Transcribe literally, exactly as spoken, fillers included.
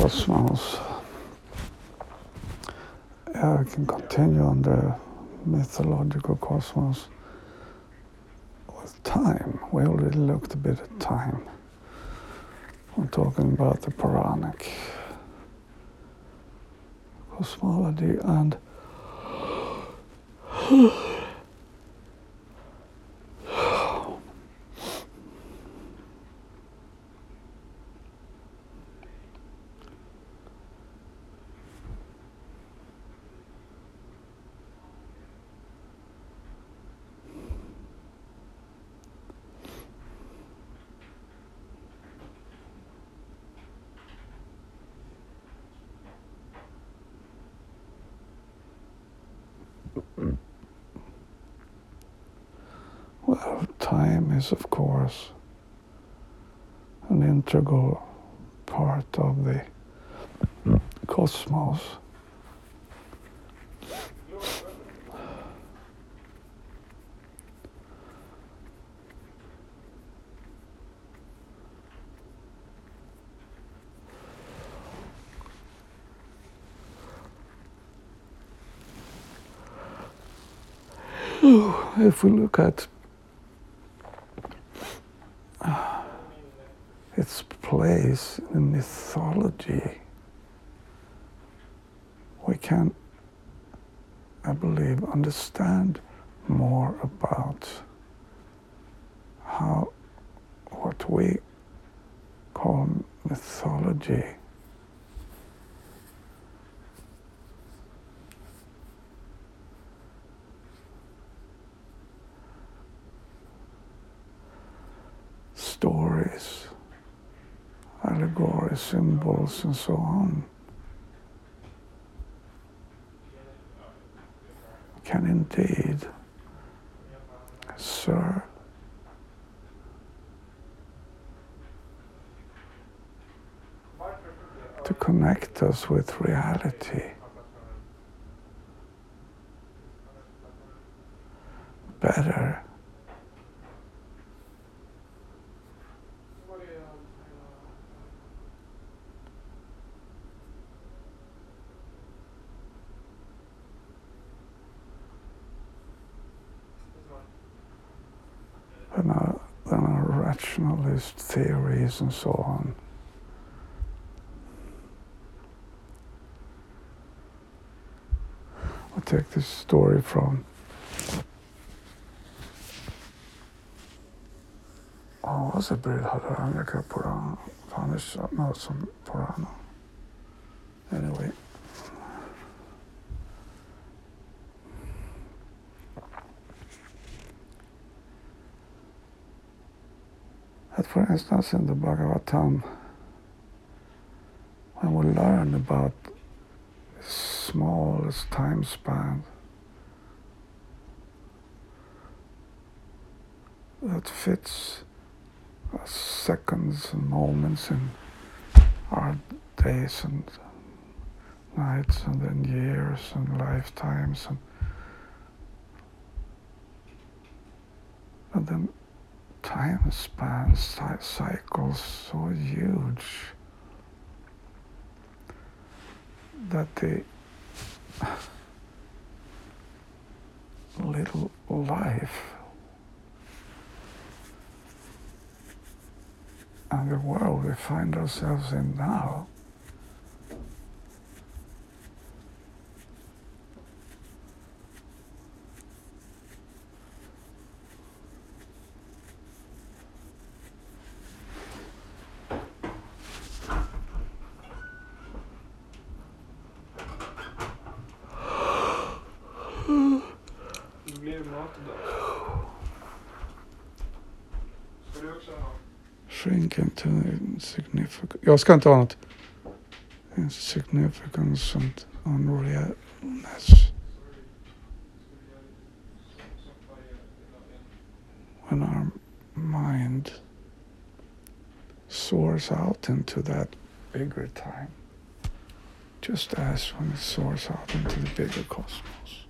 cosmos. Yeah, we can continue on the mythological cosmos with time. We already looked a bit at time. I'm talking about the Puranic cosmology and well, time is, of course, an integral part of the cosmos. If we look at its place in mythology, we can, I believe, understand more about how what we call mythology stories, allegories, symbols, and so on can indeed serve to connect us with reality better. Than our, than our rationalist theories and so on. I'll take this story from oh, was it Brihadaranyaka Purana? No, some Purana. Anyway. That, for instance, in the Bhagavatam, when we learn about the smallest time span that fits seconds and moments in our days and nights and then years and lifetimes and, and then time spans, cycles so huge that the little life and the world we find ourselves in now shrink into insignificant. Jag ska inte ha något. Insignificance and unrealness. When our mind soars out into that bigger time, just as when it soars out into the bigger cosmos.